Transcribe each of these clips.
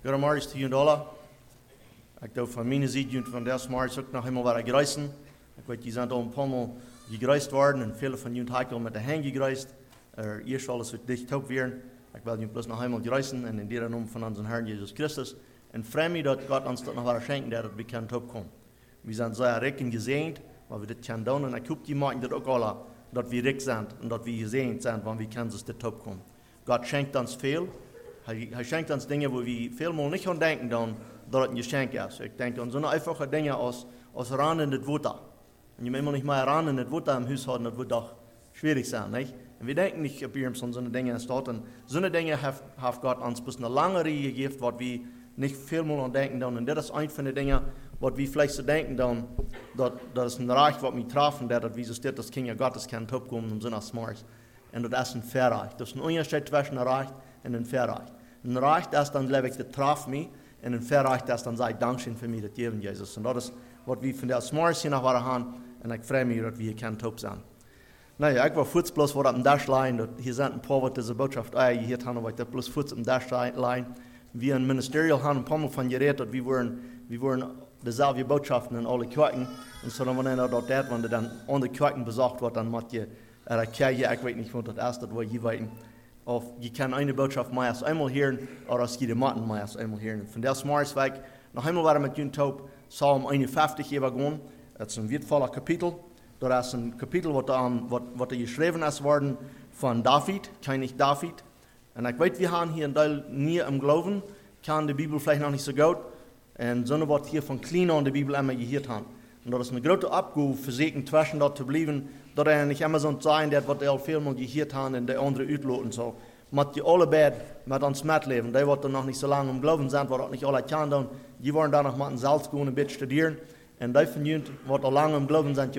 Guten Morgen zu Ihnen alle. Ich darf von meiner Seite und von der Morgen auch noch einmal gereisen. Ich weiß, die sind auch ein paar Mal gereist worden und viele von Ihnen haben mit der Hand gereist. Ihr soll es wird dicht taub werden. Ich will Ihnen bloß noch einmal gereisen und in der Namen von unserem Herrn Jesus Christus. Und freue mich, dass Gott uns das noch was schenken, dass wir können taub kommen. Wir sind sehr reich und gesegnet, weil wir das können tun. Und ich hoffe, die machen das auch alle, dass wir reich sind und dass wir gesegnet sind, wenn wir können das taub kommen. Gott schenkt uns viel. Er schenkt uns Dinge, wo wir vielmal nicht an denken, dass es ein Geschenk ist. Ich denke an so eine einfache Dinge als ran in das Wasser. Und wenn wir nicht mal ran in das Wasser im Haus haben, das wird doch schwierig sein, nicht? Und wir denken nicht, ob wir so eine Dinge entstehen. Und so eine Dinge hat Gott uns bis eine lange Reihe gegeben, was wir nicht vielmal an denken. Und das ist eine von den Dingen, was wir vielleicht so denken, dass ist ein Reich, was wir treffen, dass wie es steht, dass Kinder Gottes können kommen im Sinne des Morgens. Und das ist ein Verreich. Das ist ein Unterschied zwischen einem Reich und einem Verreich. Ein Reich, das dann, glaube ich, das traf mich, und ein Verreich, das dann sagt, Dankeschön für mich, das geben, Jesus. Und das ist, was wir von der Morgens hier nach haben, und ich freue mich, dass wir hier können taub sein. Naja, ich war kurz bloß vor dem Dashline, hier sind ein paar, was diese Botschaft gehört haben, aber ich bloß kurz im Dashline. Wir im Ministerial haben ein paar Mal von geredet, wir waren dieselbe Botschaften in alle Kirchen. Und so dann, wenn dort wenn dann an die Kirchen besucht wird, dann macht ihr eine Kirche, ich weiß nicht, wo das erste war, je weiten. Of je kan eine Botschaft meist einmal hören, oder es jede Matten meist einmal hören. Von der Smarsweg, noch einmal waren wir mit Jün Taub, Psalm 51 übergehen. Das ist ein wertvoller Kapitel. Das ist ein Kapitel, was geschrieben ist worden von David, König David. Und ich weiß, wir haben hier ein Teil nie im Glauben, kann die Bibel vielleicht noch nicht so gut. Und so wird hier von klein an die Bibel immer gehört haben. Und das ist eine große Abgabe für sich, zwischen dort zu bleiben, dass nicht immer so sein wird, was er viel mal gehört haben und die anderen utloten so. Mit die alle beiden mit uns mitleben. Die wird dann noch nicht so lange im Glauben sein, was nicht alle können. Die wollen dann noch mit dem Salz gehen und ein bisschen studieren. Und die von ihnen, die lange im Glauben sind,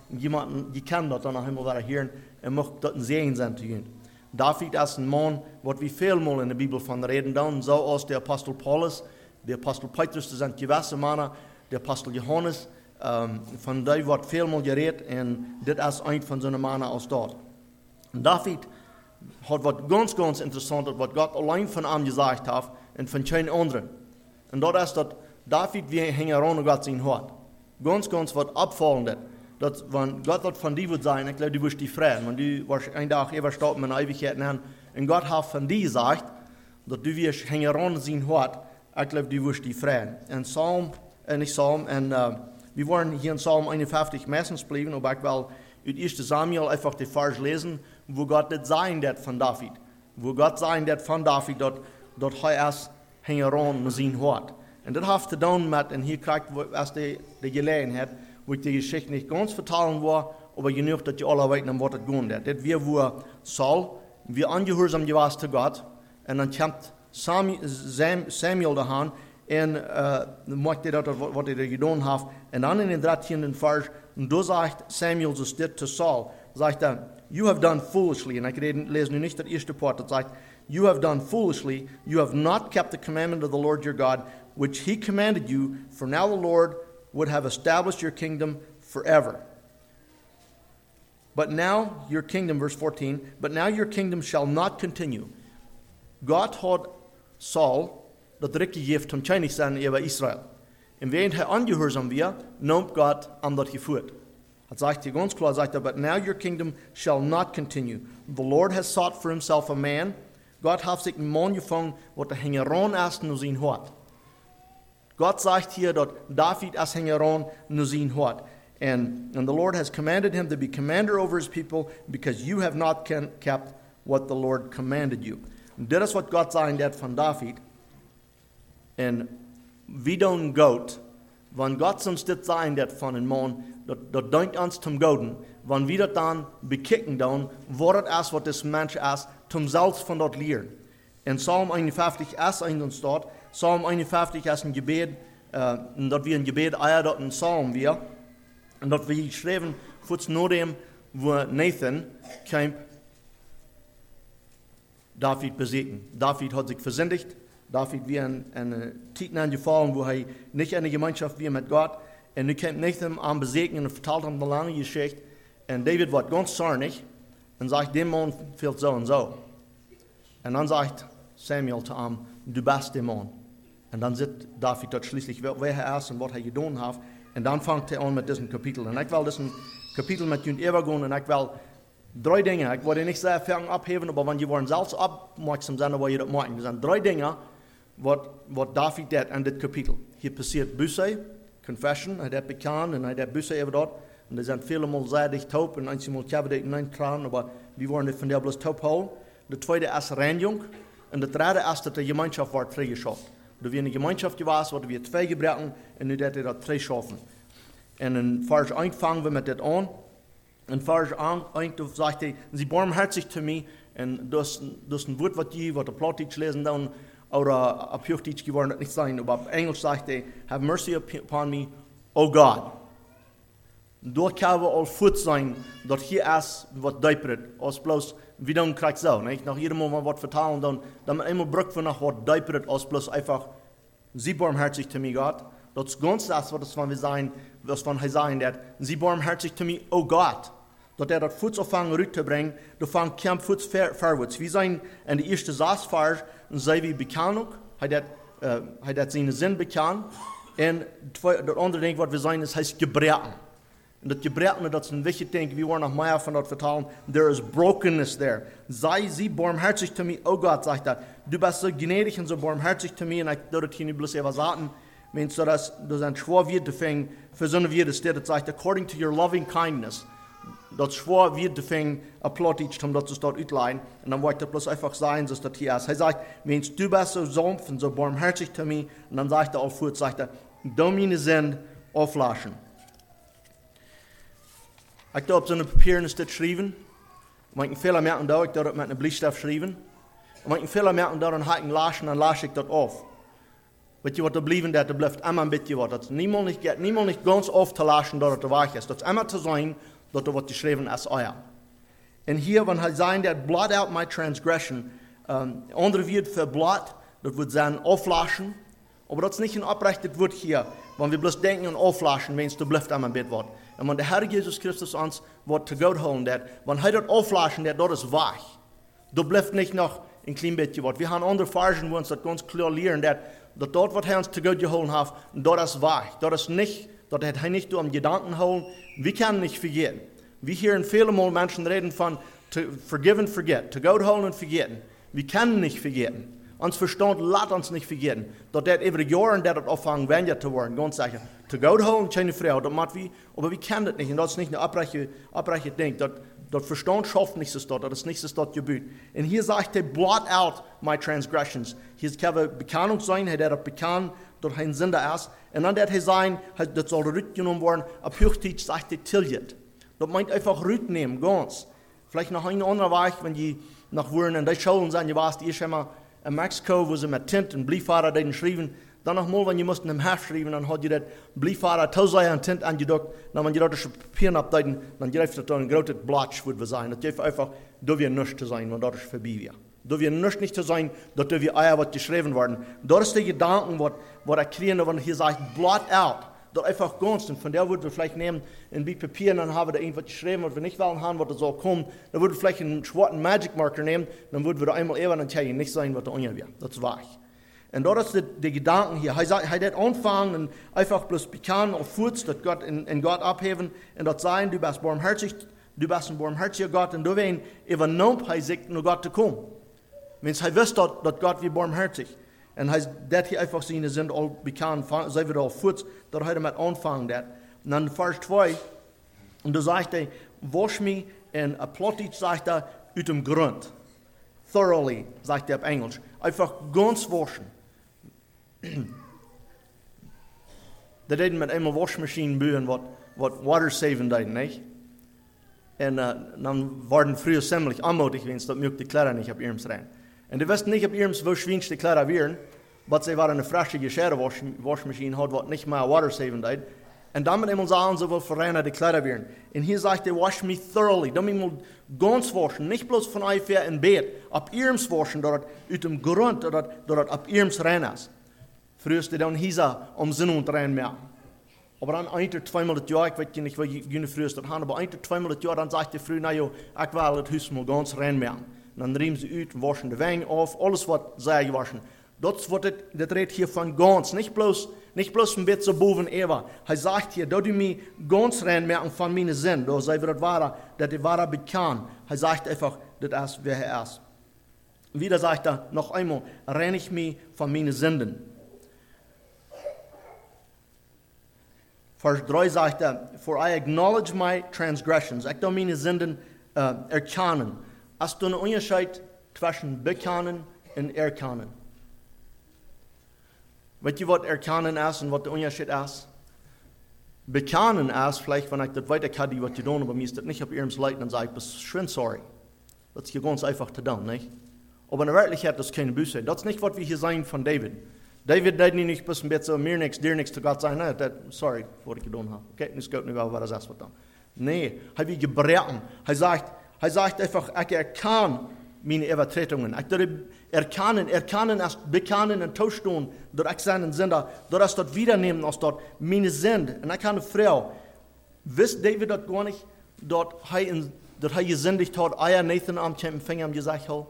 die können das dann noch immer wieder hören und möchten das ein Segen sein zu ihnen. David ist ein Mann, was wir viel mal in der Bibel von reden, dann so als der Apostel Paulus, der Apostel Petrus, das sind gewisse Männer, der Apostel Johannes, von dem wird viel mal geredet und das ist ein von so einem Mann aus dort. Und David hat was ganz, ganz Interessantes, was Gott allein von ihm gesagt hat und von keinem anderen. Und das ist, dass David wie hängen an Gott sein Hort. Ganz, ganz was Abfallendes. Dass, wenn Gott wird von dir sein, ich glaube, du wirst dich freuen. Wenn du einen Tag überstaubt mit Ewigkeit haben und Gott hat von dir gesagt, dass du wirst hängen an sein Hort, ich glaube, du wirst dich freuen. Wir wollen hier in Psalm 51 meistens bleiben, aber ich will aus 1. Samuel einfach die Vers lesen, wo Gott das sagen wird von David. Wo Gott sagen wird von David, dass er erst hängen an mit seinem Hort. Und das hat zu tun mit, und hier kriegt erst die Gelegenheit, wo ich die Geschichte nicht ganz vertellen will, aber genug, dass ihr alle wissen, was das gehen wird. Das wir, wo Saul, wir angehorsam gewesen zu Gott, und dann kommt Samuel daheim, und macht er das, was er getan hat. Und dann in den 13. Vers, und da sagt Samuel so steht zu Saul, sagt er, you have done foolishly, und ich lese nun nicht das erste Part, das sagt, you have done foolishly, you have not kept the commandment of the Lord your God, which he commanded you, for now the Lord would have established your kingdom forever. But now your kingdom, verse 14, but now your kingdom shall not continue. Gott hat Saul das Recht gegeben zum König sein über Israel. Und während er angehorsam war, nimmt Gott an das geführt. Er sagt hier ganz klar, sagt er, but now your kingdom shall not continue. The Lord has sought for himself a man. Gott hat sich einen Mann gefunden, der hängeran ist nur sein Hort. Gott sagt hier, dass David ist hängeran nur sein Hort. And the Lord has commanded him to be commander over his people because you have not kept what the Lord commanded you. Und das ist, was Gott sagen wird von David. Und wie dann Gott, wenn Gott uns das sagen wird von einem Mann, das denkt uns zum Goden, wenn wir das dann bekicken, dann, was das ist, was das Mensch ist, zum selbst von dort lernen. In Psalm 51 ist uns dort, Psalm 51 ist ein Gebet, und dass wir ein Gebet dort ein Psalm wir, und dass wir schreiben, kurz nach dem, wo Nathan kam, David besiegen. David hat sich versündigt. David wie eine Zeit angefallen, wo er nicht in der Gemeinschaft war mit Gott. Und er kam Nathan am Besegnen und verteilt ihm eine lange Geschichte. Und David wird ganz zornig und sagt, dem Mann fehlt so und so. Und dann sagt Samuel zu ihm, du bist der Mann. Und dann sieht David dort schließlich, wer er ist und was er getan hat. Und dann fängt er an mit diesem Kapitel. Und ich will diesen Kapitel mit Ihnen übergehen und ich will 3 Dinge, ich wollte nicht sehr viel abheben, aber wenn ihr selbst aufmerksam sind, wo ihr das machen. Das sind 3 Dinge, was David tut in das Kapitel. Hier passiert Buße, Confession, er hat bekannt und er hat Buße über dort. Und da sind viele Mal sehr dicht taub und einmal habe ich nicht trauen, aber wir wollen nicht von der bloß taub holen. Der zweite ist Reinigung und der dritte ist, dass die Gemeinschaft wird freigeschafft. Da wir eine Gemeinschaft gewesen, wo wir 2 gebrochen und nun hat er das 3 schaffen. Und in Vers 1 fangen wir mit das an. In Vers 1 sagt er, sie barmherzig zu mir, und das ist ein Wort, was der Plattdeutsch lesen dann, oder auf Hochdeutsch geworden nicht sein, aber auf Englisch sagt er, have mercy upon me, O God. Dort können wir all voet sein, dass hier ist, was deipert, als bloß, wie dann kriegt so, nicht? Nach jedem Mal was vertalen, dann einmal brücken wir nach was deipert, als bloß einfach, sie barmherzig zu mir, Gott. Das ist ganz das, was wir sein, was von er sagen, dass sie barmherzig zu mir, O Gott. Dass er das Fuß auffangen, rüberzubringen, da fängt kein Fuß vorwärts. Wir sind in der ersten Satzvers, und sei wie Bekannung, hat seinen Sinn bekannt. Und das andere Ding, was wir sagen, das heißt Gebrechen. Und das Gebrechen, das ist ein wichtiges Ding, wir wollen noch mehr von dort vertalen. There is brokenness there. Sei sie barmherzig zu mir, oh Gott, sagt er. Du bist so gnädig und so barmherzig zu mir, und ich würde hier nicht bloß etwas sagen, wenn du das ein schwor wird, für so eine Wirte steht, das sagt, according to your loving kindness. Dat schwor wird de fing a Plattdeutsch, dat ze dat uitleihen. En dan wordt het bloß einfach sein, dass das hier ist. Er sagt, wenn du bist so sanft und so barmherzig zu mir, und dann sagt er auch fort, sagt er, du meine Sinn auflaschen. Ich habe auf so einem Papier das geschrieben. Man kann viele merken, da ich das mit einem Bleistift geschrieben. Und man kann viele merken, da dann laschen, dann lasche ich das auf. Weet je wat er blijven, dat er blijft immer ein bisschen was. Dat is niemand nicht ganz oft zu laschen, dat er weg ist. Dat is immer zu sein, dat er wat geschreven is, oh ja. En hier, wenn er sagt, dat blot out my transgression, andere Wort für blot, das wird sein auflaschen, aber das ist nicht ein abrechtes Wort hier, wenn wir bloß denken an auflaschen, wenn es bleibt immer ein bisschen was. Und wenn der Herr Jesus Christus uns was zu Gott holen, wenn er das auflaschen, das ist weg. Da bleibt nicht noch ein klein bisschen was. Wir haben andere Versen, wo uns das ganz klar lernen, dass dort, was er uns zu Gott geholt hat, das ist weg. Das ist nicht, das hat er nicht um Gedanken holen. Wir können nicht vergessen. Wir hören viele Mal Menschen reden von to forgive and forget, to Gott holen und vergessen. Wir können nicht vergessen. Uns Verstand lässt uns nicht vergessen. Dass das über die Jahre, das anfangen, wendet zu werden, ganz sicher. To Gott holen, keine Frau, das macht wir, aber wir kennen das nicht. Und das ist nicht eine abbreche Ding. Das Verstand schafft nicht so dort, das ist nicht so dort gebüht. Und hier sagt er, blot out my transgressions. Hier ist keine Bekannung sein, er hat bekannt, dass ein Sünder ist. Und dann hat er sein, das soll rückgenommen werden, ab Hochdeutsch sagt er, tilget. Das meint einfach rücknehmen, ganz. Vielleicht noch ein anderer Weg, wenn die nach Wuren in der Schulen sind, ihr weißt, die ist immer in Mexiko, wo sie mit Tint und Briefvater den schreiben. Dann noch mal, wenn ihr mussten im Heft schreiben, dann hat ihr das Briefvater tausend und Tint angedruckt. Dann, wenn ihr das Papier abdeuten, dann greift das dann ein großes Blatt, würde sein. Das gibt einfach, da wir nichts zu sein, wenn das vorbei wäre. Da wir nicht zu sein, dass wir Eier, was geschrieben werden. Das ist der Gedanken, was er kriegen, wenn er hier sagt, blot out. Das einfach ganz, und von der würden wir vielleicht nehmen, ein bisschen Papier, und dann haben wir da irgendwas geschrieben, was wir nicht wollen haben, was da soll kommen. Dann würden wir vielleicht einen schwarzen Magic Marker nehmen, dann würden wir da einmal eben und zeigen, nicht sein, was da unten wäre. Das war ich. Und das ist der Gedanken hier. Er hat angefangen und einfach bloß bekannt auf Fuß, dass Gott in Gott abheben und das sein, du bist barmherzig, du bist ein barmherziger Gott, und du wirst übernommen, er sagt, nur Gott zu kommen. Wenn er wisst, dass Gott wie barmherzig. Und das hier einfach seine sind all bekannt, sei wieder auf Fuß, dass er mit anfangen. Und dann Vers 2, und da sagt er, wasch mich, und Plattdeutsch sagt er, aus dem Grund. Thoroughly, sagt er auf Englisch. Einfach ganz waschen. Da deden mit einmal Waschmaschinen bauen, was Water saving deden, nicht? Und dann waren früher ziemlich anmutig, wenn es das mögliche Kleider nicht auf ihrem rein. Und die wussten nicht, ob ihrem wo schwinste Kleider wären, aber sie waren eine frische Waschmaschine, hat, was nicht mehr Water saving deden. Und damit einmal sagen sie, wo verreiner die Kleider wären. Und hier sagt er, wasch mich thoroughly. Dann muss ganz waschen, nicht bloß von euch im Bett, ab ihrem waschen, dort aus dem Grund, dort ab ihrem rein ist. Früher ist dann hieß Sinn und rein mehr. Aber dann ein oder zweimal das Jahr, ich weiß nicht, wie ich früher das haben, aber ein oder zweimal das Jahr, dann sagt die Frau, na jo, ich will das Haus mal ganz rein mehr. Und dann riemen sie aus und waschen die Wangen auf, alles was sie gewaschen. Das redet hier von ganz, nicht bloß ein bisschen boven Eva. Er sagt hier, dass du mich ganz reinmerken von meinen Sinn, da sei wir das die wahre bekannt. Er sagt einfach, das ist, wer er ist. Wieder sagt er noch einmal, renne ich mich von meinen Sünden. Vers 3 sagt er, for I acknowledge my transgressions. Ich da meine Sünden erkennen. Hast du einen Unterschied zwischen bekennen und erkennen? Weißt du, was erkennen ist und was der Unterschied ist? Bekennen ist, vielleicht, wenn ich das weiter kann, was du tun, aber mir ist das nicht auf ihrem Leid, dann sage ich, bist schön sorry. Das ist hier ganz einfach zu tun, nicht? Aber in der Wirklichkeit ist das keine Buße. Das ist nicht, was wir hier sagen von David. David deed nicht bis ein bisschen mir nichts, dir nichts zu Gott sagen, nein, sorry, was ich getan habe. Okay, nicht gut, nicht was das ist, was dann. Nee, er will gebrechen. Er sagt einfach, ich erkenne meine Übertretungen. Ich erkennen ist bekennen und tauschen, dass ich seinen Sünder, dass ich das wiedernehmen, als dort meine Sünde. Und ich habe eine Frau, wisst David das gar nicht, dass er gesündigt hat, Nathan am Finger am gesagt hat?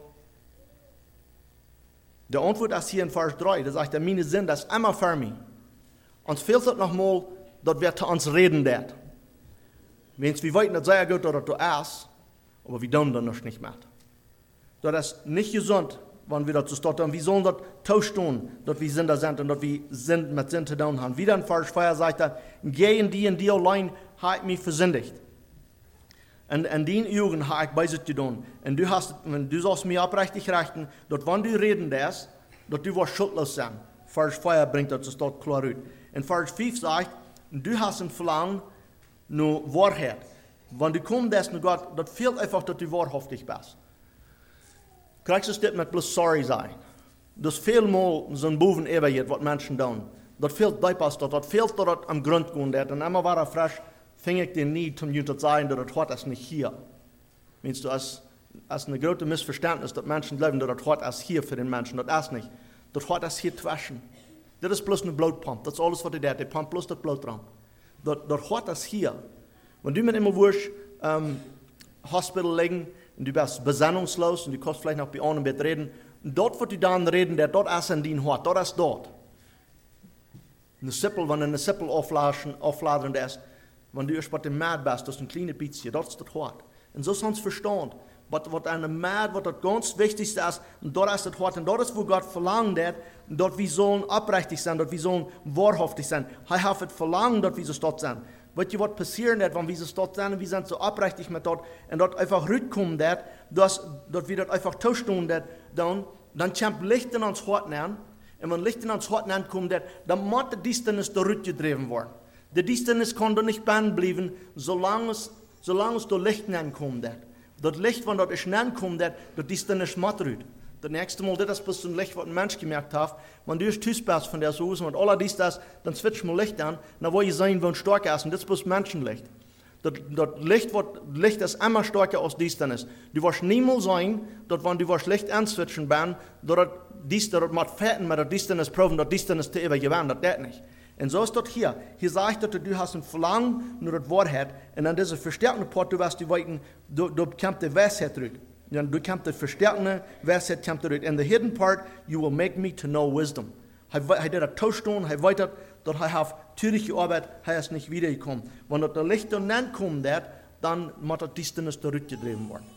Die Antwort ist hier in Vers 3, da sagt er, meine Sünde ist immer für mich. Uns fehlt es nochmal, dass wir zu uns reden wird. Wenn wir wissen, dass sehr gut, dass du ist, aber wir tun das noch nicht mehr. Das ist nicht gesund, wenn wir dazu stottern. Wir sollen das tauschen, dass wir Sünder sind und dass wir mit Sinn zu tun haben. Wieder in Vers 4 sagt er, gehen die und die allein hat mich versündigt. Und in den Augen habe ich bei sich getan. Und du sollst mir aufrichtig rechten, dass wenn du reden darfst, dass du was schuldlos sein. Vers 4 bringt das dort klar aus. In Vers 5 sagt, du hast ein Verlangen nach Wahrheit. Wenn du kommst nach Gott, das fehlt einfach, dass du wahrhaftig bist. Kriegst du das mit bloß sorry sein. Das fehlt mal so ein Boven Eberjet, was Menschen tun. Das fehlt das fehlt dort am Grund gehen. Und immer war er frisch, fing ich den nie, um dir zu sagen, dass das Wort ist nicht hier. Meinst du, als ein großes Missverständnis, dass Menschen glauben, dass das Wort ist hier für den Menschen. Das ist nicht. Das Wort ist hier zwischen. Das ist bloß eine Blutpump. Das ist alles, was der pumpt bloß das Blut dran. Das Wort ist hier. Wenn du mit immer wurscht, Hospital liegen, und du bist besinnungslos, und du kannst vielleicht noch bei einem Bett reden, und dort, wo du dann reden, dort ist in dein Wort, dort ist dort. Eine Sippel, wenn eine Sippel aufladen ist, wenn du erst bei dem Mad bist, das ist ein kleines bisschen, das ist das Wort. Und so sind es verstanden. Was eine Mad, was das ganz Wichtigste ist, und dort ist das Wort, und dort ist, wo Gott verlangt hat, und dort wir sollen aufrichtig sein, dort wir sollen wahrhaftig sein. Er hat es verlangt, dort wir so dort sind. Weißt du, was passieren wird, wenn wir so dort sind, und wir sind so aufrichtig mit dort, und dort einfach rückkommen wird, dass wir dort einfach tauschen dann kommt Licht in uns Hort nehmen, und wenn Licht in uns Hort nehmen kommt, dann muss die Distanz da rückgedreven werden. Die Distanz kann da nicht bleiben, solange es da Licht kommt. Das Licht, wenn dort schnell kommt, das Distanz macht rüt. Das nächste Mal, das ist bis zum Licht, was ein Mensch gemerkt hat, wenn du erst bist von der Soße und all dies, dann switcht mal Licht an, dann will ich sehen, wenn stark ist, und das ist bis Menschenlicht. Das Licht ist immer stärker als Distanz. Du wirst niemals sein, dass wenn du Licht answitchen bist, dass das mit Fetten mit der Distanz proben, dass Distanz zu übergewinnen, das nicht. Und so ist das hier. Hier sagt er, du hast ein Verlangen nur das Wahrheit. Und an dieser verstärkende Part, du wirst du kommt die Weisheit zurück. Und du kommt die verstärkende Weisheit zurück. In the hidden part, you will make me to know wisdom. Er hat das Tauschton, er weiter, dass er türliche Arbeit, er ist nicht wiedergekommen. Wenn das Licht dann kommt, dann muss das Distanz zurückgedreht werden.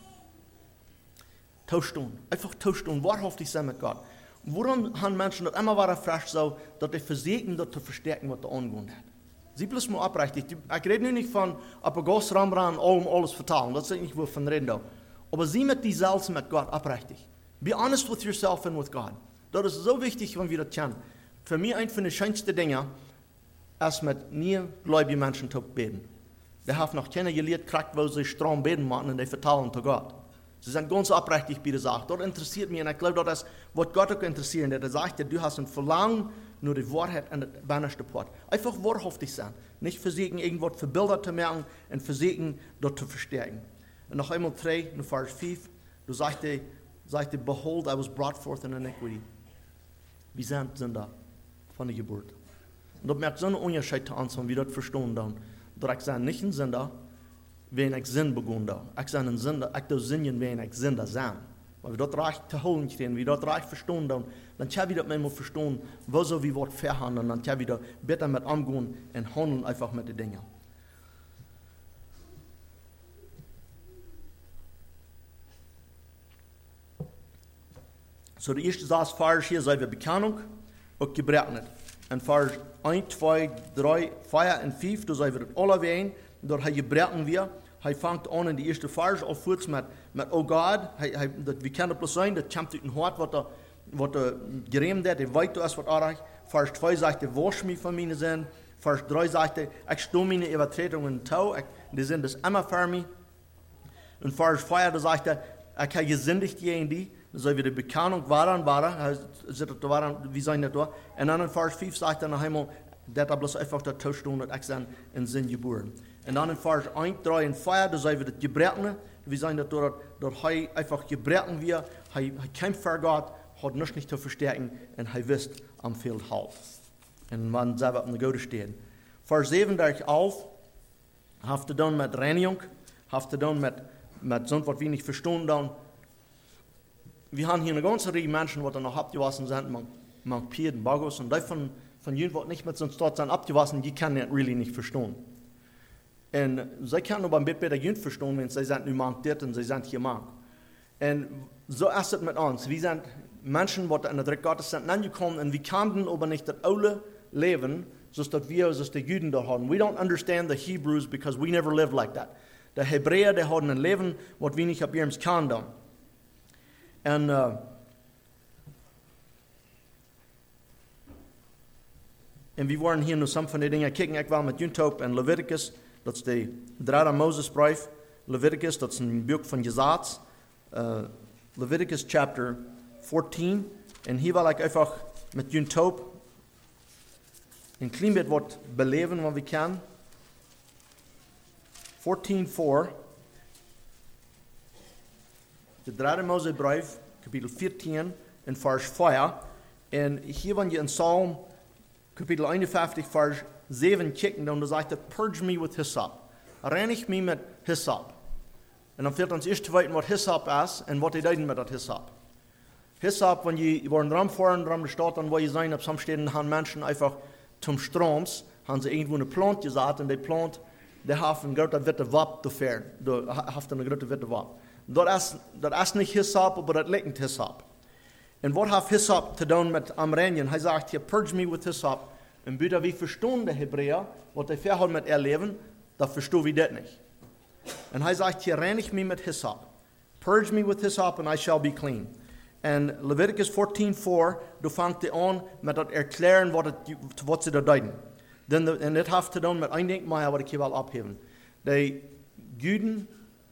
Tauschton, einfach Tauschton, wahrhaftig sein mit Gott. Warum haben Menschen das immer wieder frisch so, dass die versuchen, das zu verstärken, was da angehen hat? Sie bloß mal aufrichtig. Ich rede nicht von, ob ein Gott ranbringen und alles vertalen. Das ist nicht, wovon reden da. Aber sie mit die selbst mit Gott aufrichtig. Be honest with yourself and with God. Das ist so wichtig, wenn wir das kennen. Für mich eines von den schönsten Dingen ist mit nie gläubigen Menschen zu beten. Die haben noch keine gelehrt, kriegt, wo sie stramm beten machen und die vertalen zu Gott. Sie sind ganz aufrichtig bei der Sache. Das interessiert mich und ich glaube, das ist, was Gott auch interessiert. Er sagt, du hast ein Verlangen, nur die Wahrheit an der bannerste Part. Einfach wahrhaftig sein. Nicht versuchen, irgendwas verbildet zu machen und versuchen, das zu verstärken. Und noch einmal 3, in Vers 5, du sagte, behold, I was brought forth in iniquity. Wir sind Sünder von der Geburt. Und das merkt so einen Unterschied zu uns, wenn wir das verstehen dann. Dass ich sage, nicht ein Sünder, wenn ich Sinn begonnen da. Ich sage ein Sünder, ich darf singen, wenn ich Sünder sein. weil wir dort recht zu holen stehen, wir dort recht verstehen, dann können wir das manchmal verstehen, wo so wie Wort verhandeln, dann können wir da besser mit umgehen und handeln einfach mit den Dingen. So, der erste Satz, Vers hier, sei wir Bekennung und Gebrechen. Und Vers 1, 2, 3, 4 und 5, da sei wir das alle wehen, dort gebrechen wir. Hij fängt an in die eerste vers al voort met oh God. We kennen bloß sein, dat komt uit een hart wat gereemd heeft. Hij weet als wat aardig. Vers 2 zegt hij, wasch mij van mijn zin. Vers 3 zegt hij, ik stoel mijn overtredingen toe. Die zin is immer voor mij. En vers 4 zegt hij, ik heb gezündigd in die. Dan zijn we de bekennung waren. Wie zijn dat daar? En dan in vers 5 zegt hij nog eenmaal, dat bloß einfach der Toaststone, dat ik zijn in zin geboren. En dan in vers 1, 3 en 4, da zijn we het gebrechen. We zijn dat dat hij einfach gebrechen wir. Hij kämpft für Gott, hat nichts nicht zu verstärken und hij wist am veel halt. En man selber op de goede stehen. Vers 37 auf, heeft te doen met reinigung, heeft te doen met zo'n wat we niet verstaan dan. We hebben hier een ganze Reihe Menschen, die noch abgewassen sind, man Pieden, Bagos, und die von jenen, die nicht mit so einem Staat sind abgewassen, die können das really nicht verstehen. Und sie können aber ein bisschen besser jenen verstehen, wenn sie sind, nu mank dit und sie sind hier mank. Und so ist es mit uns. Wir sind Menschen, die in der Dreck Gottes sind angekommen und wir kannten aber nicht das alte Leben, so dass wir, so die Juden da haben. We don't understand the Hebrews because we never lived like that. Die Hebräer, die haben ein Leben, was wir nicht ab ihrem kannten. Und wir wollen hier nur some von den Dingen kijken. Ich war mit Juntob en Leviticus, dat is de derde Mozesbrief. Leviticus, dat is een boek van Gesetz. Leviticus chapter 14. En hier wil ik einfach met Juntob een klein beetje wat beleven wat we kunnen. 14:4. De derde Mozesbrief, kapitel 14 en vers 4. En hier wanneer je in Psalm kapitel 51 vers 7 kijken, dan zegt hij, purge me with hyssop. Reinig me met hyssop. En dan fehlt ons eerst te weten wat hyssop is en wat hij deed met dat hyssop. Hyssop, wanneer je wordt ramfahren, ram de stad, dan wil je zijn, op sommige steden gaan mensen einfach zum Stroms, haben sie irgendwo eine Plant gesagt und die Plant, die hat eine große witte Wap dafür, die hat eine große witte Wap. Das ist nicht Hyssop, aber das liegt Hyssop. Und was hat Hyssop zu tun mit Amrenien? Er sagt hier, purge me with Hyssop. Und bitte, wir verstehen die Hebräer, was die verhalten mit erleben, das verstehen wir das nicht. Und er sagt hier, reinig me mit Hyssop. Purge me with Hyssop and I shall be clean. Und Leviticus 14:4, du fängt an mit das erklären, was sie da deuten. Und das hat zu tun mit ein Ding, was ich hier will abheben. Die Juden,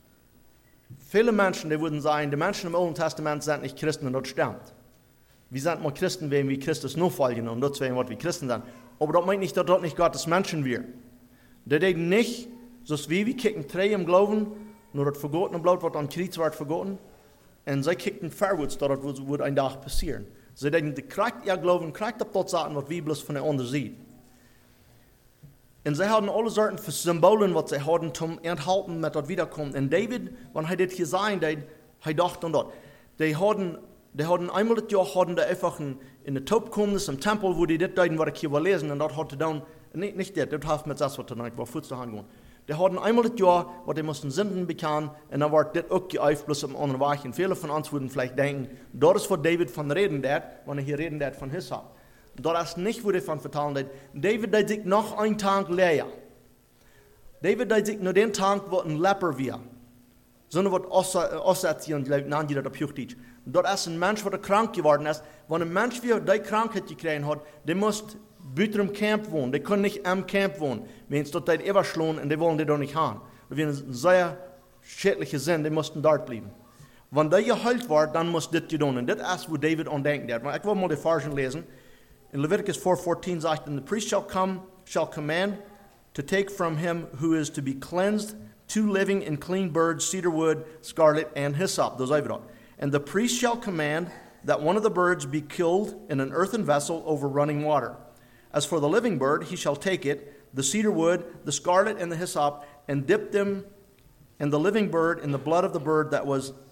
viele Menschen, die würden sagen, die Menschen im Alten Testament sind nicht Christen und das stimmt. Wir sind mal Christen, wenn wir Christus nur folgen und das wäre, was wir Christen sind. Aber das meint nicht, dass dort nicht Gottes Menschen wir. Die denken nicht, so wie wir kicken drei im Glauben, nur das vergotene Blut wird am Kreuz wird vergoten. Und sie kicken vorwärts, dass das wird ein Tag passieren. Sie denken, die kriegt ihr Glauben, kriegt das dort Sachen, was wir bloß von der anderen sehen. Und sie haben alle Sorten von Symbolen, was sie haben, zum Enthalten mit das Wiederkommen. Und David, wenn er das hier sagen, er dachte an das. Die hatten einmal das Jahr, hatten die einfach in der Taub kommen, im Tempel, wo die das deuten, was ich hier will lesen, und das hatte dann, nicht das hat mit das, was ich war kurz daheim gehen. Die hatten einmal das Jahr, wo die mussten Sünden bekennen, und dann war das auch geäuft, bloß am anderen Weg. Und viele von uns würden vielleicht denken, das ist, was David von reden wird, wenn er hier reden wird von Hyssop. Das ist nicht, wo die von vertalen wird. David hat sich noch einen Tag leer. David hat sich nur den Tag, wo ein Leper war. So eine wird Ossetien, nennen die das auf Juchdeutsch. Das ist ein Mensch, der krank geworden ist. Wenn ein Mensch, der die Krankheit gekriegt hat, der muss buiten im Camp wohnen. Die können nicht am Camp wohnen. Wenn es dort überschlagen und die wollen die doch nicht haben. Das wäre ein sehr schädlicher Sinn, die mussten dort bleiben. Wenn der geheilt war, dann muss das tun. Und das ist, wo David andenkt hat. Ich will mal die Versen lesen. In Leviticus 4:14 sagt, and the priest shall command to take from him who is to be cleansed 2 living and clean birds, cedar wood, scarlet, and hyssop. Those I've got. And the priest shall command that one of the birds be killed in an earthen vessel over running water. As for the living bird, he shall take it, the cedar wood, the scarlet, and the hyssop, and dip them and the living bird in the blood of the bird that was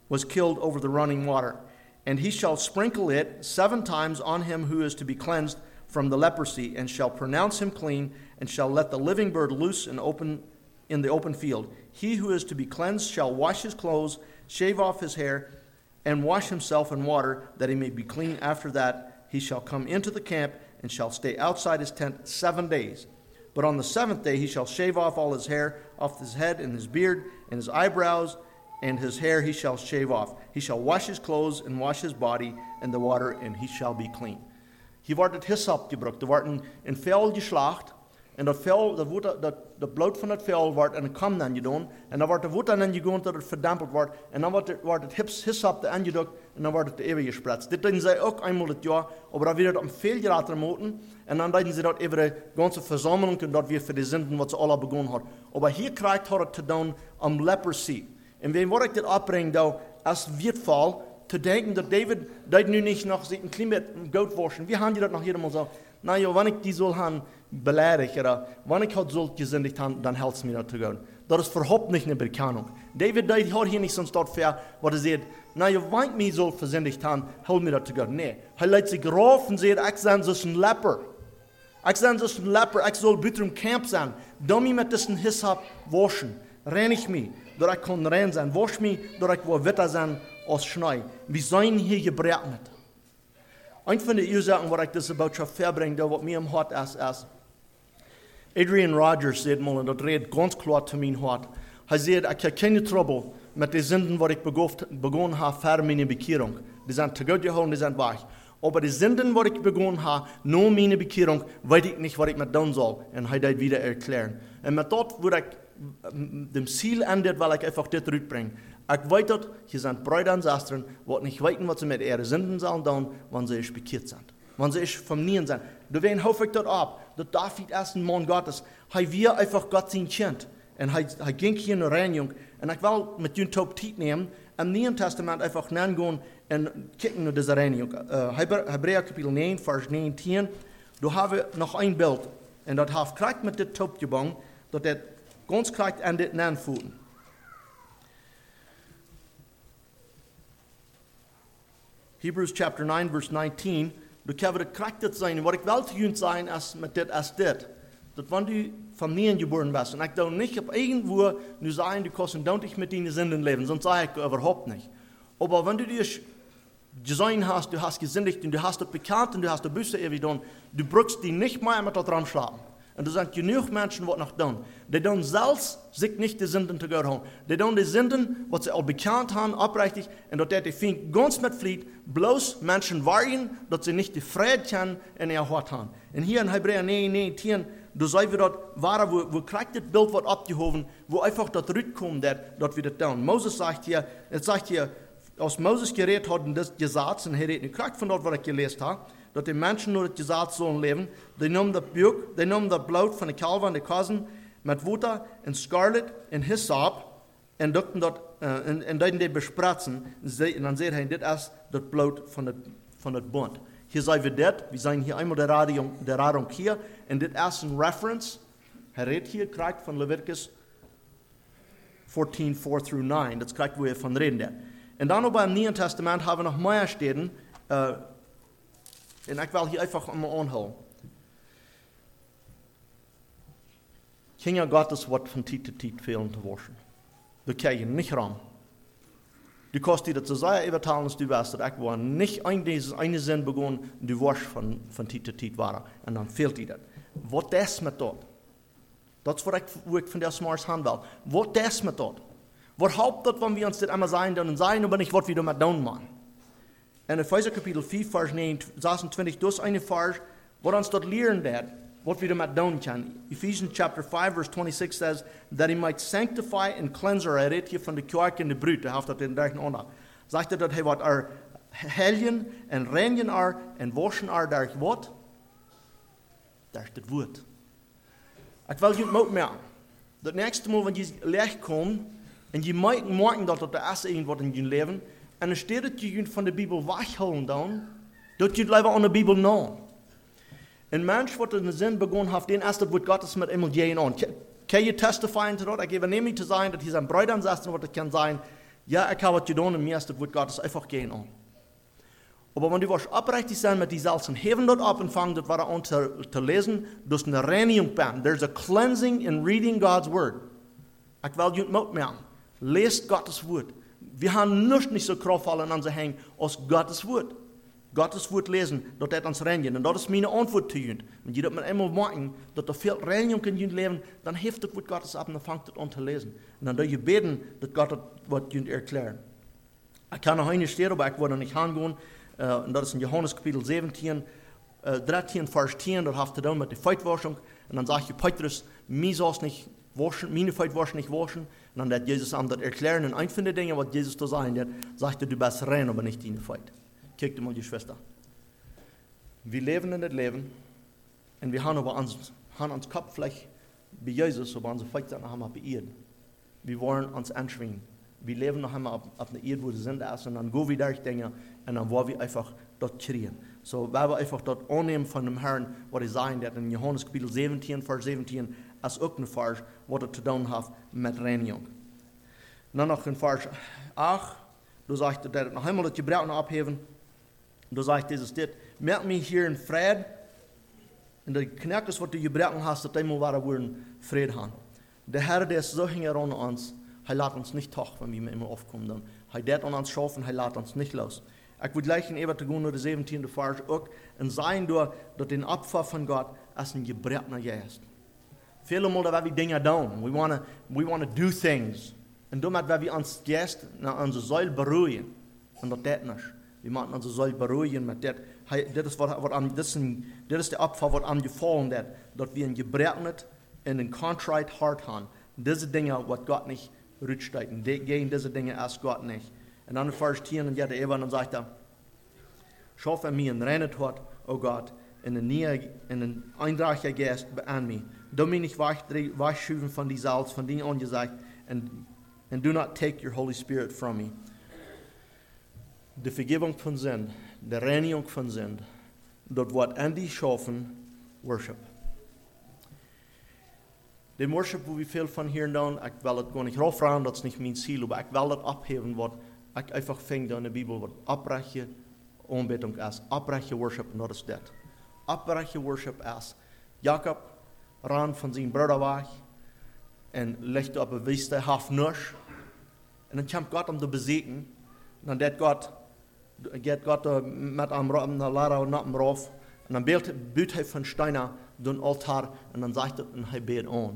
was killed over the running water. And he shall sprinkle it 7 times on him who is to be cleansed from the leprosy, and shall pronounce him clean, and shall let the living bird loose in the open field. He who is to be cleansed shall wash his clothes, shave off his hair, and wash himself in water, that he may be clean. After that he shall come into the camp, and shall stay outside his tent 7 days. But on the 7th day he shall shave off all his hair off his head, and his beard, and his eyebrows, and his hair he shall shave off. He shall wash his clothes, and wash his body in the water, and he shall be clean. Hier wordt het hyssop gebruikt. Er wordt een vel geslacht. En dat vel, dat bloed van het vel wordt in een kam dan gedaan. En dan wordt de woed aan gegaan tot het verdampeld wordt. En dan wordt het hyssop aangedukt. En dan wordt het eeuwig gespritzt. Dit doen zij ook eenmaal het jaar. Maar dan weer dat om veel later moeten. En dan doen ze dat over de ganze verzameling. En dat weer voor de zinden wat ze alle begonnen hadden. Maar hier krijgt het te doen om leprosy. En wem wat ik dit opbreng, dan als weerval. Te denken dat David nu niet nog een klein beetje goud waschen. Wie gaan die dat nog helemaal zo? Nou ja, wanneer ik die zal gaan beledigen, wanneer ik het zal gezindigd hebben, dan helpt het me dat te gaan. Dat is überhaupt niet een bekennung. David had hier niet zo'n stad voor, wat hij zegt, nou ja, wanneer ik me zal verzindigd hebben, helpt me dat te gaan. Nee, hij leidt zich rauf en zegt, ik ben zo'n leper. Ik ben zo'n leper, ik zal buiten een camp zijn. Dan me met deze hyssop waschen. Reinig me, dat ik kan rein zijn. Wasch me, dat ik wat witter zijn als Schnee. We zijn hier gebreid. Een van de ursachen waar ik deze boodschap verbreng, dat wat mij am hart is, Adrian Rogers zei mal, en dat reed ganz klar te mijn hart. Hij zei, ik heb geen trouble met de zinden waar ik begonnen heb voor mijn bekering. Die zijn te goed gehouden, die zijn weg. Aber die zinden waar ik begonnen heb, na mijn bekering, weet ik niet wat ik met doen zal. En hij deed wieder erklären. En met dat wil ik dem Ziel endet, weil ich einfach dit uitbreng. Ik weet dat je zijn bruiden en zusteren wat niet weten wat ze met ihre zinden zullen doen, wanneer ze is bekeerd zijn. Wanneer ze is vernieuwd zijn. Daarom hoop ik dat op. Dat David is een man Gottes. Hij wil einfach God zijn kind. En hij ging hier in de reinigung. En ik wil met jullie top tijd nemen. En in het Nieuwe Testament einfach gaan en kijken naar deze reinigung. Hebreeën kapitel 9, vers 19. Daar hebben we nog een beeld. En dat heeft krijgt met dit topgebang. Dat het ganz krijgt aan dit aanvoelen. Hebrews chapter 9, verse 19. Du kan het krijgt zijn. Wat ik wel te doen zijn is met dit als dit. Dat wanneer du van nieuw geboren bent. En ik doe niet op eigen woord nu zeggen, du kannst dan niet met die zinden leven. Sonst sage ik überhaupt niet. Aber wenn du dich gesehen hast, du hast gesündigt und du hast das bekannt und du hast die Buße ewig getan, du brauchst die nicht mehr mit dran schlagen. Und es sind genug Menschen, die noch tun. Die tun selbst sich nicht die Sünden zu Gott haben. Die tun die Sünden, was sie auch bekannt haben, abrichtig. Und dort die fängt ganz mit Fried, bloß Menschen warten, dass sie nicht die Freude können in ihr Hort haben. Und hier in Hebräer 9, da sagen wir dort, wo kriegt das Bild wird abgehoben, wo einfach das zurückkommt, dass wir das tun. Moses sagt hier, als Moses geredet hat, und das gesagt, und er redet nicht kriegt von dort, was ich gelesen habe, dass die Menschen nur das Gesetz sollen leben. Die nehmen das Blut von den Kalven und den Kassen mit Wasser und Scarlet und Hyssop und dürfen dort und die bespritzen. Und dann sieht er, das ist das Blut von dem Bund. Hier sagen wir sagen hier einmal der Radung hier, und das ist ein Reference. Er redet hier, kriegt von Leviticus 14, 4-9. Das kriegt, wo er von reden. Und dann noch beim Neuen Testament haben wir noch mehr Stellen. En ik wil hier einfach einmal anhouden. Kinder Gottes wordt van tijd tot tijd veel te waschen. Dat kan je niet ram. Du kannst dir das so sehr übertalen, dass du weißt, dass ich war nicht eine Sinn begonnen, du warst von tijd tot tijd war. Und dann fehlt dir das. Was das mit dort? Das ist, wo ich von der Smars haben will. Was das mit dort? Was haupt das, wenn wir uns das einmal sagen, dann sagen, aber nicht, was wir damit tun machen? En in Epheser kapitel 4, vers 26, dat is een vers wat ons dat leren dat, wat we daarmee doen kunnen. Ephesians chapter 5, verse 26 says, that he might sanctify and cleanse our redt hier van de kerk en de bruid, hij heeft dat in dergelijke onder. Zegt dat hij wat er helgen en reinigen er en waschen er durch wat? Durch het woord. Ik wil je het merken. Dat nächste Mal, wenn je leeg komt en je merken dat dat de eerste is wat in je leven, en dan staat het je van de Bibel wegholen dan, dat je het leven aan de Bibel na. Een mens wat in de zin begonnen heeft, den eerste wordt Gottes met iemand aan. Kan je testifyen to dat? Ik geef niet te zijn dat hij zijn bruid aanzetten, wat het kan zijn. Ja, ich habe was getan und mir ist das Wort Gottes einfach gehen an. Aber wenn du was abrichtig sein mit die Salzen, heben dort ab und fangen dort weiter an zu lesen, das ist eine Reinigung. There's a cleansing in reading God's Word. Ich will dich nicht mehr. Lest Gottes Wort. Wir haben nicht so kraftvoll an unser Hängen als Gottes Wort. Gottes Wort lesen, dat het ons reinigen. En dat is mijn antwoord te jullie. Want je dat met eenmaal maken, dat er veel reiniging in jullie leven, dan heeft het woord Gottes ab en dan vangt het aan te lezen. En dan doe je beden, dat God het wat jullie erklären. Ik kan nog een steden, maar ik wil er niet gaan gaan. En dat is in Johannes kapitel 17, 13 vers 10, dat heeft te doen met de feitwaschung. En dan zegt je Petrus, mij zal niet waschen, mijn feit was niet waschen. En dan dat Jezus aan dat erklären. En een van de dingen wat Jezus te zeggen had, zegt du bist rein, aber nicht deine feit. Kijk mal, die Schwester. Wir leben in das Leben und wir haben aber uns Kopf vielleicht bei Jesus, aber unsere Feit sind noch einmal bei ihr. Wir wollen uns anschwingen. Wir leben noch einmal auf einer Erde, wo sie sind, und dann gehen wir durch Dinge und dann wollen wir einfach dort kriegen. So, weil wir einfach dort annehmen von dem Herrn, was er sagen hat in Johannes Kapitel 17, Vers 17, als auch ein Vers, was er zu tun hat mit Reinigung. Dann noch in Vers 8, da sagt er, noch einmal das Gebrauch abheben. Da sagt Jesus dit, merk mich hier in Frieden, und der Knackes, was du gebrochen hast, dass einmal war worden Frieden haben. Der Herr, der ist so hängen an uns, er lässt uns nicht toch, wenn wir immer aufkommen. Dann. Er wird an uns schaffen, er lässt uns nicht los. Ich würde gleich in Ewig gehen, nur der 17. Vers auch, und sagen durch, dass den Opfer von Gott als ein gebrochener ist. Viele Mal, da wir Dinge tun, we wanna do things, und damit, weil wir uns erst nach unserer Säule beruhigen, und das nicht. Wir machen uns so beruhigen mit das. Das ist der Opfer, was am gefallen hat, dass wir ein gebrochenes und ein contrite Heart haben. Diese Dinge, was Gott nicht rücksteigt, gehen diese Dinge erst Gott nicht. Und dann in Vers 10 und ja, der Evan, dann sagt er, schaffe mir ein reines Hort, o Gott, in einen eindrachigen Geist an mich. Du mich nicht wegschüben von die Salz, von denen angesagt, and do not take your Holy Spirit from me. Die Vergebung von Sünden, die Reinigung von Sünden, dort wird an die schaffen, Worship. Den Worship, wo wir viel von hier tun, ich will das gar nicht raufragen, das ist nicht mein Ziel, aber ich will das abheben, was ich einfach finde in der Bibel, was abbreche Anbetung ist, abbreche Worship, und das ist das. Abbreche Worship ist, Jakob ran von seinem Bruder weg und legte auf eine Wüste, half nisch, und dann kommt Gott zu besiegen, und dann geht Gott mit einem Lara und einem rauf. Und dann baut er von Steiner den Altar und dann sagt er, und er bet an.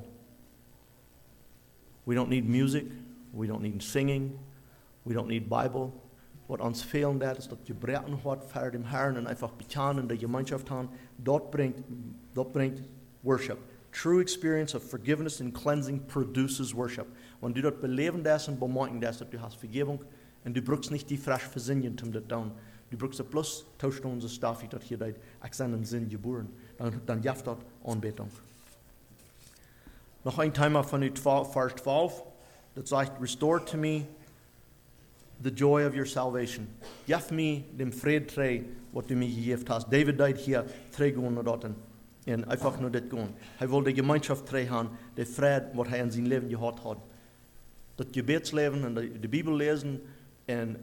We don't need music, we don't need singing, we don't need Bible. Was uns fehlen wird, ist das gebrochen hat für den Herrn und einfach bekannt in der Gemeinschaft haben. Dort bringt Worship. True experience of forgiveness and cleansing produces worship. Wenn du dort beleben das und bemerken das, dass du hast Vergebung, und du brauchst nicht die frisch Versinnung, um das zu tun. Du brauchst bloß tauschen unsere Staffel, das hier steht, ich bin im Sinn geboren. Dann jaft dort Anbetung. Noch ein Thema von Vers 12, das sagt, restore to me the joy of your salvation. Gib mir den Frieden treu, was du mir gegeben hast. David deed hier, treu gehen dort und einfach nur das gehen. Er wollte die Gemeinschaft treu haben, den Frieden, was er in seinem Leben gehabt hat. Das Gebetsleben und die Bibel lesen. En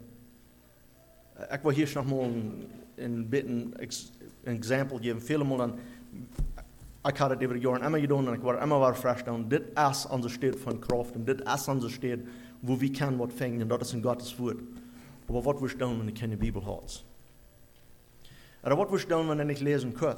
ik wil hier nog maar een example geven. Vele malen, ik had het over de jaren immer gedaan en ik was immer weer fresh doen. Dit is onze stad van kracht en dit is onze stad waar we kunnen wat vinden en dat is in Gottes woord. Maar wat we doen wanneer ik geen Bibel had. En wat we doen wanneer ik lezen kan.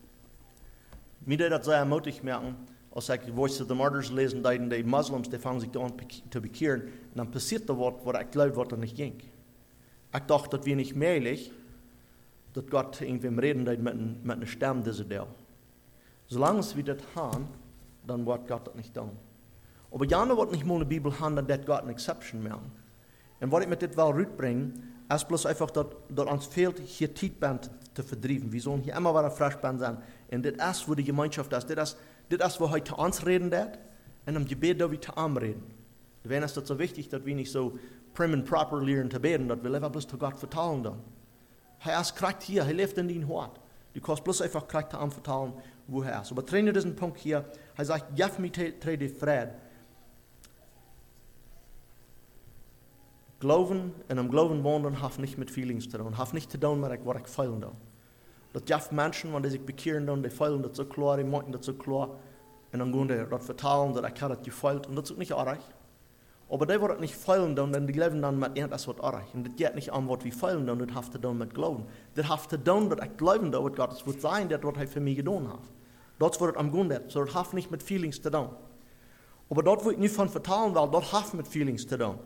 Mij deed dat zeer moedig merken. Als ik de Voice of the Martyrs lezen, die Moslims, die fangen sich an zu bekehren, und dann passiert da was, was ich glaube, was da nicht ging. Ich dachte, dass wir nicht möglich, dass Gott irgendwie reden mit einer Stimme dieser Dell. Solange wir das haben, dann wird Gott das nicht tun. Aber gerne wird nicht mal eine Bibel haben, dann wird Gott eine Exception mehr. Und was ich mit das will rüberbringen, ist bloß einfach, dass uns fehlt, hier Tiefband zu verdrieven. Wir sollen hier immer wieder Freshband sein. Und das ist, wo die Gemeinschaft ist. Das ist, wo heute zu uns reden wird, und im Gebet, da wir zu ihm reden. Deswegen ist das so wichtig, dass wir nicht so prim und proper lernen zu beten, dass wir lieber bloß zu Gott vertrauen dann. Er ist kriegt hier, er lebt in dein Hort. Du kannst bloß einfach kriegt zu ihm vertrauen, wo er ist. Aber trainiert diesen Punkt hier, er sagt, gib mir die Frieden. Glauben en am Glauben wohnen hat nicht mit Feelings zu tun, hat nicht zu tun mit was ich feilen da. Dat jaft Menschen, wenn die sich bekehren, dann die feilen das so klar, die machen das so klar, und dann gehen die das vertalen, dass ich das gefeilt, und das ist nicht arg. Aber die, die das nicht feilen, dann die leben dann mit irgendwas, was arg. Und das geht nicht an, was wir feilen, dann das hat zu tun mit Glauben. Das hat zu tun, dass ich glauben, dass Gott wird sein, das, was er für mich getan hat. Das wird am Grund, so das hat nicht mit Feelings zu tun. Aber dort will ich nicht von vertalen, weil das hat mit Feelings zu tun.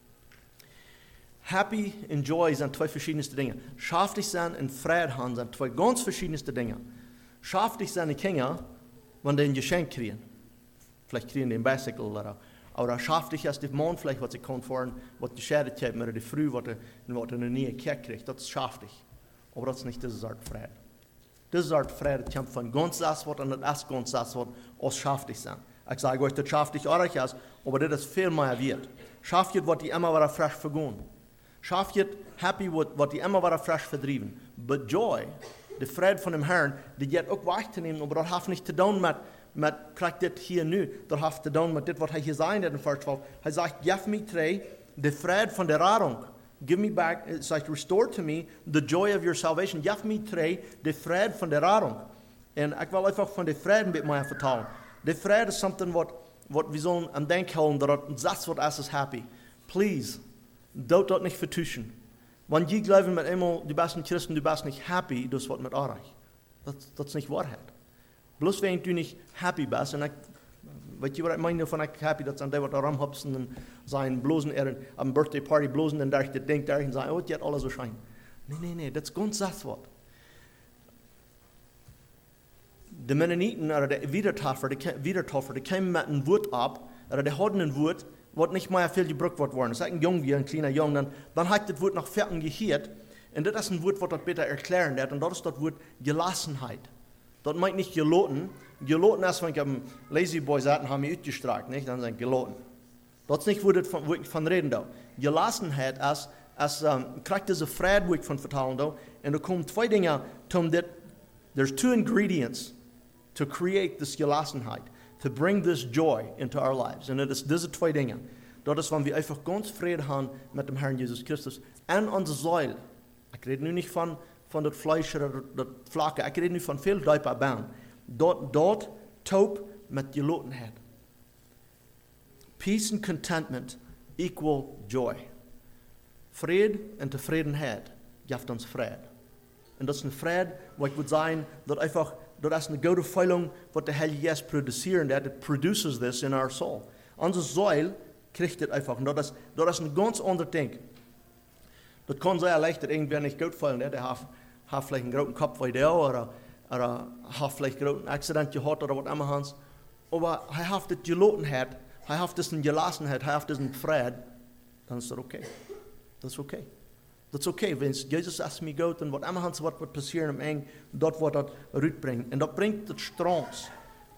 Happy und Joy sind zwei verschiedenste Dinge. Schaftig sein und Freude haben sind zwei ganz verschiedenste Dinge. Schaftig sein die Kinder, wenn die ein Geschenk kriegen. Vielleicht kriegen die ein Bicycle oder schaftig ist die Mann vielleicht, was sie fahren, was die Schäde haben, oder die Früh, was eine neue Kerk kriegt. Das ist schaftig. Aber das ist nicht diese Art Freude. Diese Art Freude kommt von ganz das Wort und das ist ganz das Wort aus schaftig sein. Ich sage euch, das schaftig auch ist, aber das ist viel mehr wert. Schaftig wird die immer wieder frisch vergehen. Schafjet happy wat die immer wieder frisch verdrieben. But joy, die Freude von dem Herrn, die geht auch wegzunehmen, aber das hat nicht zu tun mit kriegt das hier nu. Das hat zu tun mit das, was er hier sagt in Vers 12. Er sagt, gib mir drei, die Freude von der Rettung. Give me back, it says, restore to me the joy of your salvation. Gib mir drei, die Freude von der Rettung. Und ich will einfach von der Freude mit mir vertellen. Die Freude ist something what wir sollen am Denken holen, das wird es happy. Please. Dort das nicht vertuschen. Wenn die glauben mit einmal, du bist ein Christen, du bist nicht happy, das wird mit arg. Das ist nicht Wahrheit. Bloß wenn du nicht happy bist, und weißt du, was ich meine von happy, dass an der was rumhopsen und sein bloßen am Birthday Party bloßen und da ich denke, da ich sagen, oh, die hat alles so schein. Nee, das ist ganz das Wort. Die Mennoniten oder die Wiedertäufer, die kamen mit einem Wort ab, oder die hatten ein Wort, was nicht mehr viel gebraucht worden. Das ist ein Junge, ein kleiner Junge, dann hat das Wort nach Vierten gehört. Und das ist ein Wort, was das besser erklären wird. Und das ist das Wort Gelassenheit. Das meint nicht geloten. Geloten ist, wenn ich am Lazy Boy sagten, haben wir ausgestrahlt, nicht? Dann sind geloten. Das ist nicht, wo ich von reden da. Gelassenheit ist, kriegt diese Freude, wo ich von vertalen da. Und da kommen zwei Dinge, there's two ingredients to create this Gelassenheit. To bring this joy into our lives. Und das ist diese zwei Dinge. Das ist, wenn wir einfach ganz Frieden haben mit dem Herrn Jesus Christus. Und unsere Säule. Ich rede nun nicht von das Fleisch oder das Flacke. Ich rede nicht von viel Däuper bauen. Dort taub mit Gelotenheit. Peace and contentment equal joy. Friede und Zufriedenheit gibt uns Friede. Und das ist eine Friede, wo ich würde sagen, dass einfach das ist eine gute Feilung, was der Heilige Geist produziert, and it produces this in our soul. Unsere Säule kriegt das einfach. Und das ist ein ganz anderes Ding. Das kann sehr leicht, dass irgendwer nicht gut feilen, der hat vielleicht einen großen Kopf wie der, oder hat vielleicht einen großen Accident gehabt, oder was immer hans. Aber er hat das Gelotenheit, er hat das in Gelassenheit, er hat das in Frieden, dann ist das okay. Das ist okay. Das ist okay, wenn Jesus erst mir geht und was immer wird passieren im Eng, dort wird das rüberbringen. Und das bringt das Stroms.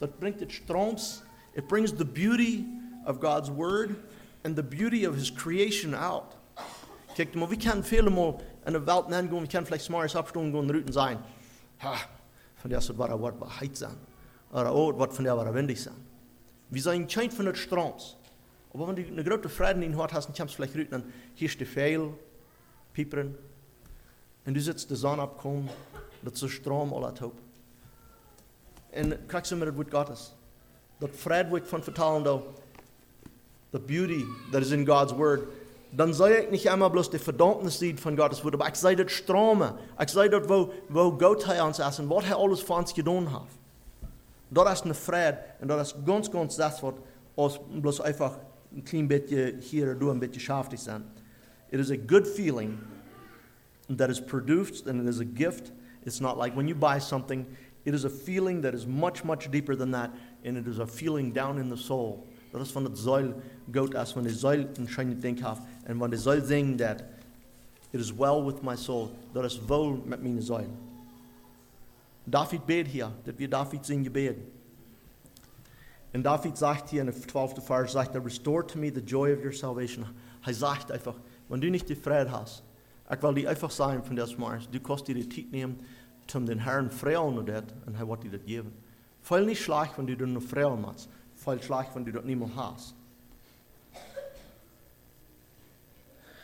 It brings the beauty of God's Word and the beauty of His creation out. Kijk mal, wir können viele mal in der Welt nennen, wir können vielleicht smartes Abstunden gehen und rüten sein. Von der wird ein Wort beheizt sein. Oder wird von der wird windig sein. Wir sind kein von den Stroms. Aber wenn du eine große Freude in hast, dann kannst du vielleicht rüten, hier ist der Fehl. Pieperen. Und du sitzt die Sonne abkommen, dat is een stroom al uit hoop. En krijg je met het woord Gottes. Dat vrede wat ik van vertalen doe, the beauty that is in God's word, dan zei ik niet einmal bloß die Verdammnis sieht von Gottes Wort, aber ich sei das Strome. Ich sei dort, wo Gott uns ist und was er alles für uns getan hat. Das ist eine Freude und das ist ganz das, was uns bloß einfach ein klein bisschen hier oder ein bisschen schaftig sein. It is a good feeling that is produced and it is a gift. It's not like when you buy something, it is a feeling that is much deeper than that, and it is a feeling down in the soul. Dat is van het zuil goot als van de zuil een schijnje denk af. En van de zuil zingen dat it is well with my soul. Dat is wel met mijn zuil. David beet hier, dat wir David zijn gebeden. En David sagt hier in de 12e vers, sagt er, restore to me the joy of your salvation. Hij zegt einfach, wenn du nicht die Freude hast, ich will dir einfach sagen von des Morgens, du kannst dir die Zeit nehmen, um den Herrn freuen und er wird dir das geben. Voll nicht schlecht, wenn du dir nur freuen machst. Voll schlecht, wenn du das nicht mehr hast.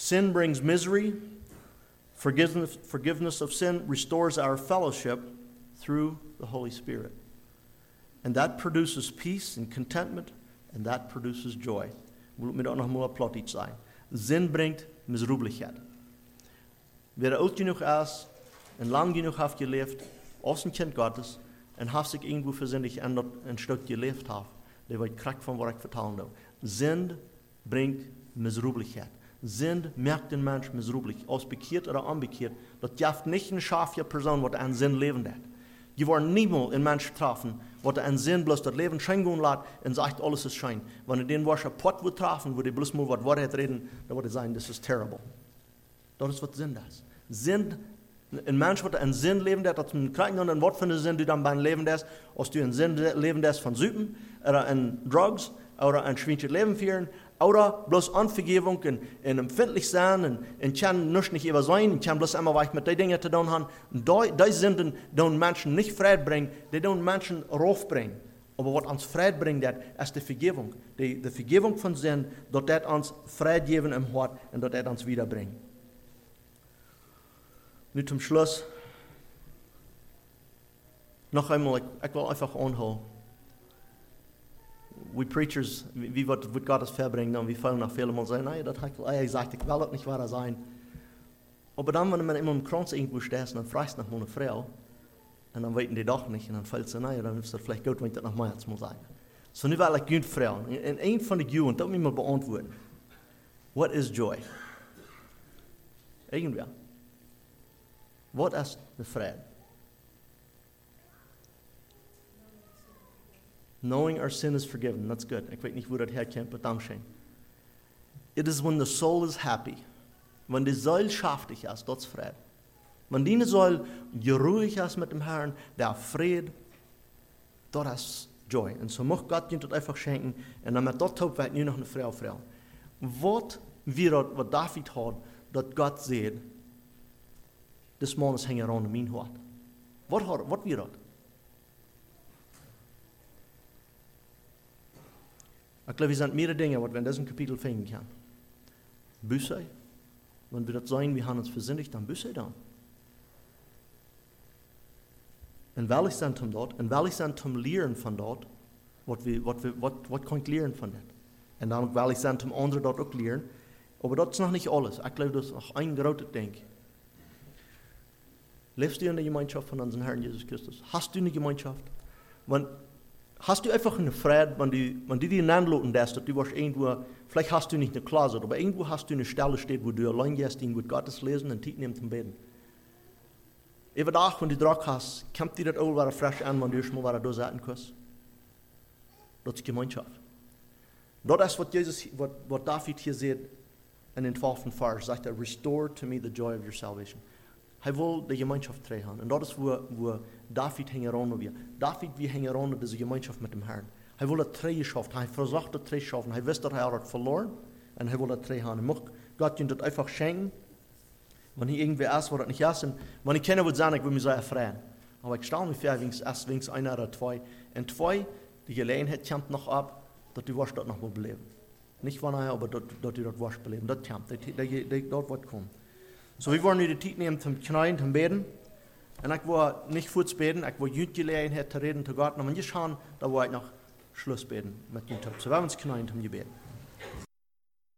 Sin brings misery. Forgiveness of sin restores our fellowship through the Holy Spirit. And that produces peace and contentment, and that produces joy. Moet mir auch noch mal plot iets sein. Sinn bringt Misrubeligkeit. Wer oud genoeg is en lang genoeg heeft geleefd als een kind Gottes en heeft zich irgendwo verzinnig en een stuk geleefd heeft, die wordt krak van wat ik vertellen wil. Sinn bringt Misrubeligkeit. Sinn macht den Mensch misrubelig, als bekeerd oder unbekeerd. Das jaft nicht eine schaffe Person, die einen Sinn leben hat. Je wordt niemals een mens treffen, wat een zin bloos dat leven schijn gaan laat en zegt alles is schijn. Wanneer den was een pot wordt treffen, wo die bloos maar wat waarheid reden, dan wordt hij zeggen, this is terrible. Dat is wat zin is. Zin, een mens wat een zin leven heeft, dat een krijgt dan een wat van de zin die dan bij een leven is, als du een zin leven is van zuipen, of een drugs, of een schwindje leven vieren, oder bloß Unvergebung und empfindlich sein und kann nicht über sein, und kann bloß immer weich mit den Dingen zu tun haben. Die sind die Menschen nicht Frieden bringen, die Menschen raufbringen. Aber was uns Frieden bringt, ist die Vergebung. Die Vergebung von Sinn, das uns Frieden geben im Hart und das uns wiederbringt. Nu zum Schluss noch einmal, ich will einfach anholen. We preachers, wie wird Gott das verbringen, und wir fallen nach vielen Mal sagen, nein, das hat er gesagt, ich will das nicht wahr sein. Aber dann, wenn man immer im Kreuz irgendwo steht, dann fragst du nach meiner Frau, und dann weten die doch nicht, und dann fällt sie, nein, dann ist das vielleicht gut, wenn ich das noch mal jetzt mal sage. So, nu will ich gut fragen, und ein von den Juden, das muss ich mal beantworten. What is joy? Irgendwer. Was ist der Friede? Knowing our sin is forgiven. That's good. Ich weiß nicht, wo das herkommt, aber dankeschön. It is when the soul is happy. Wenn die Seele schaftig ist, das ist Friede. Wenn die Seele geruhig ist mit dem Herrn, der Friede, das ist Joy. Und so muss Gott uns das einfach schenken. Und damit das tut, wird nur noch eine Frau fragen. Was wird, was David hat, dass Gott sieht, das Mann ist hängen an mein Hart. Was wird das? Ich glaube, wir sind mehrere Dinge, die wir in diesem Kapitel finden können. Buße. Wenn wir das sagen, wir haben uns versinnigt, dann Buße dann. Und weil ich sind zum dort, und weil ich sind zum Lehren von dort, was kann ich lernen von das? Und dann weil ich sind zum anderen dort auch lernen. Aber das ist noch nicht alles. Ich glaube, das ist noch ein großes Ding. Lebst du in der Gemeinschaft von unserem Herrn Jesus Christus? Hast du eine Gemeinschaft? Hast du einfach eine Freude, wenn du die anloten lässt, dass du warst irgendwo, vielleicht hast du nicht eine Closet, aber irgendwo hast du eine Stelle steht, wo du allein gehst, irgendwo Gottes lesen und Zeit nehmen zum Beten. Jeden Tag, wenn du Druck hast, kommt dir das auch wieder frisch an, wenn du schon mal da sitzen kannst. Das ist Gemeinschaft. Das ist, was David hier sieht in den 12. Vers, sagt er, restore to me the joy of your salvation. Er will die Gemeinschaft tragen. Und das ist, wo David hängt an wir. David, wir hängen an diese Gemeinschaft mit dem Herrn. Er will das Treue schaffen. Er versucht das Treue schaffen. Er weiß, dass er hat verloren. Und er will das Treue haben. Er muss Gott ihm das einfach schenken. Wenn hier irgendwie ist, wo das nicht ist. Und wenn ich kenne, würde sagen, ich will mich sehr freuen. Aber ich stelle mich vor, wenigstens einer oder zwei. Und zwei, die Gelegenheit kommt noch ab, dass die Wasch dort noch mal beleben. Nicht von daher, aber dass die dort Wasch beleben. Das kommt. Dort wird kommen. So, wir wollen nu die Zeit nehmen zum Knien, zum Beten. Und ich will nicht kurz beten, ich will jüd Gelegenheit zu reden zu Gott. Und wenn ich schauen, da will ich noch Schluss beten mit dem Tag. So, wir wollen uns knien zum Gebet.